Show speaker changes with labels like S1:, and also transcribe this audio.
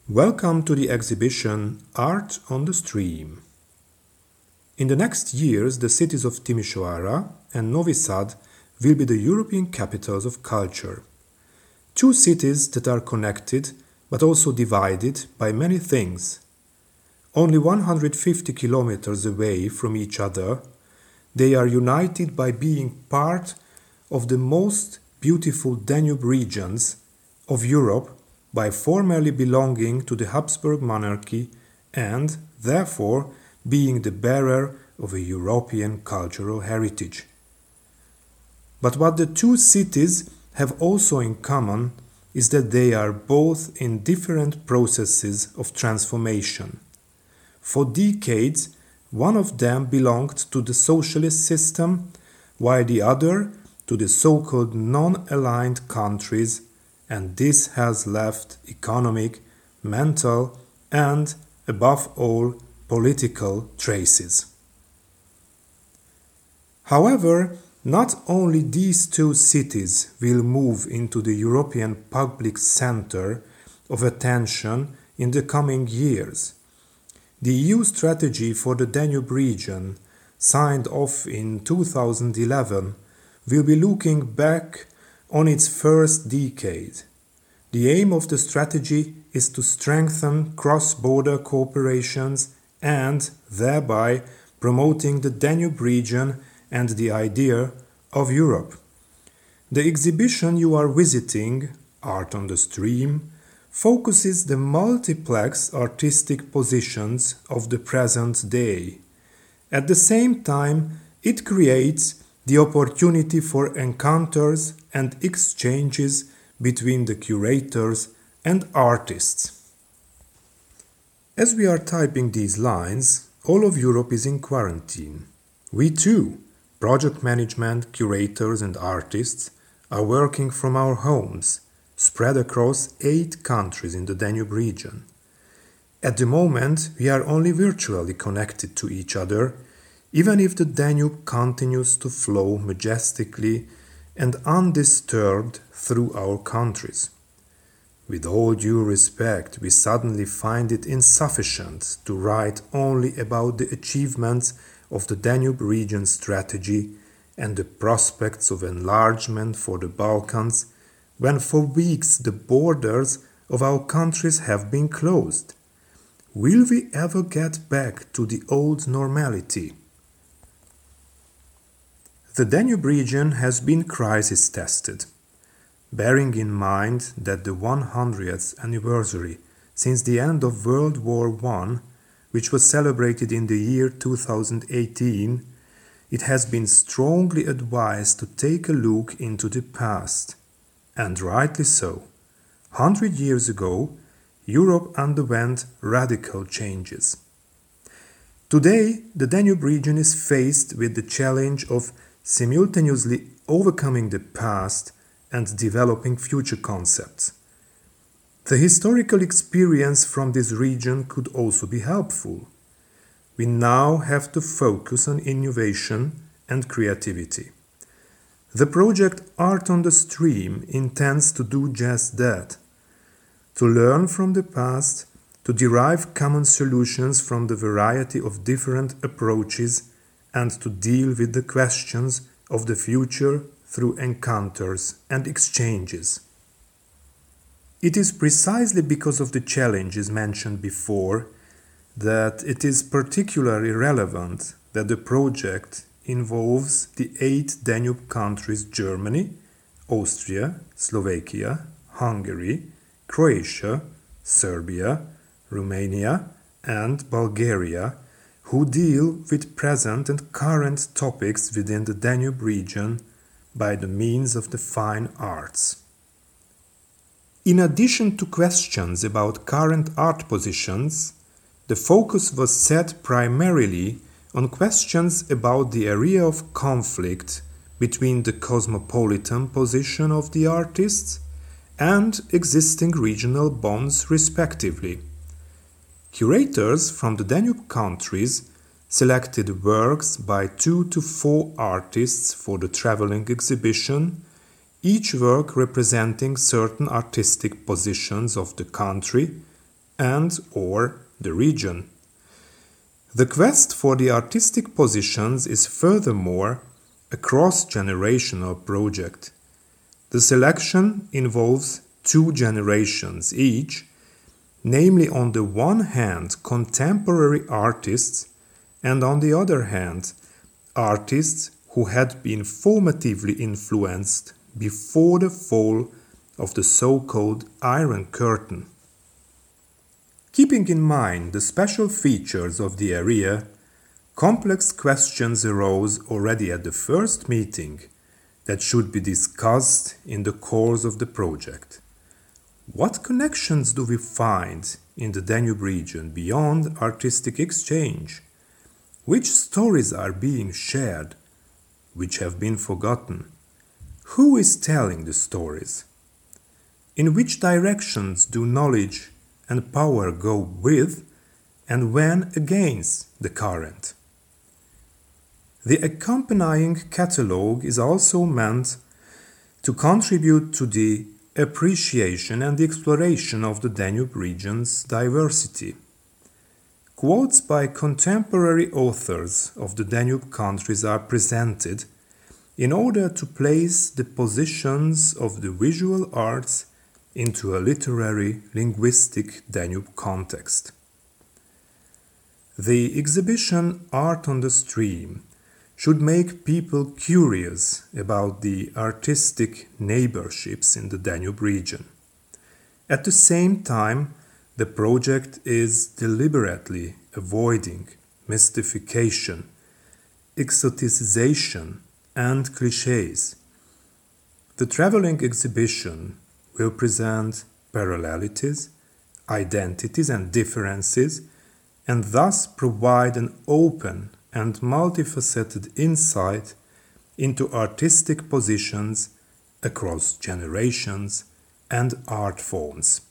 S1: Welcome to the exhibition Art on the Stream. In the next years, the cities of Timișoara and Novi Sad will be the European capitals of culture. Two cities that are connected but also divided by many things. Only 150 kilometers away from each other, they are united by being part of the most beautiful Danube regions of Europe, by formerly belonging to the Habsburg monarchy and, therefore, being the bearer of a European cultural heritage. But what the two cities have also in common is that they are both in different processes of transformation. For decades, one of them belonged to the socialist system, while the other to the so-called non-aligned countries, and this has left economic, mental, and, above all, political traces. However, not only these two cities will move into the European public center of attention in the coming years. The EU strategy for the Danube region, signed off in 2011, will be looking back on its first decade. The aim of the strategy is to strengthen cross-border cooperations and, thereby, promoting the Danube region and the idea of Europe. The exhibition you are visiting, Art on the Stream, focuses the multiplex artistic positions of the present day. At the same time, it creates the opportunity for encounters and exchanges between the curators and artists. As we are typing these lines, all of Europe is in quarantine. We too, project management, curators and artists, are working from our homes, spread across 8 countries in the Danube region. At the moment, we are only virtually connected to each other, even if the Danube continues to flow majestically and undisturbed through our countries. With all due respect, we suddenly find it insufficient to write only about the achievements of the Danube region strategy and the prospects of enlargement for the Balkans, when for weeks the borders of our countries have been closed. Will we ever get back to the old normality? The Danube region has been crisis-tested. Bearing in mind that the 100th anniversary since the end of World War I, which was celebrated in the year 2018, it has been strongly advised to take a look into the past. And rightly so. 100 years ago, Europe underwent radical changes. Today, the Danube region is faced with the challenge of simultaneously overcoming the past and developing future concepts. The historical experience from this region could also be helpful. We now have to focus on innovation and creativity. The project Art on the Stream intends to do just that, to learn from the past, to derive common solutions from the variety of different approaches, and to deal with the questions of the future through encounters and exchanges. It is precisely because of the challenges mentioned before that it is particularly relevant that the project involves the 8 Danube countries: Germany, Austria, Slovakia, Hungary, Croatia, Serbia, Romania, and Bulgaria, who deal with present and current topics within the Danube region by the means of the fine arts. In addition to questions about current art positions, the focus was set primarily on questions about the area of conflict between the cosmopolitan position of the artists and existing regional bonds respectively. Curators from the Danube countries selected works by 2 to 4 artists for the traveling exhibition, each work representing certain artistic positions of the country and/or the region. The quest for the artistic positions is furthermore a cross-generational project. The selection involves 2 generations each, namely on the one hand contemporary artists and on the other hand artists who had been formatively influenced before the fall of the so-called Iron Curtain. Keeping in mind the special features of the area, complex questions arose already at the first meeting that should be discussed in the course of the project. What connections do we find in the Danube region beyond artistic exchange? Which stories are being shared? Which have been forgotten? Who is telling the stories? In which directions do knowledge and power go with and when against the current? The accompanying catalogue is also meant to contribute to the appreciation and the exploration of the Danube region's diversity. Quotes by contemporary authors of the Danube countries are presented in order to place the positions of the visual arts into a literary, linguistic Danube context. The exhibition Art on the Stream should make people curious about the artistic neighborships in the Danube region. At the same time, the project is deliberately avoiding mystification, exoticization, and clichés. The traveling exhibition will present parallelities, identities, and differences, and thus provide an open and multifaceted insight into artistic positions across generations and art forms.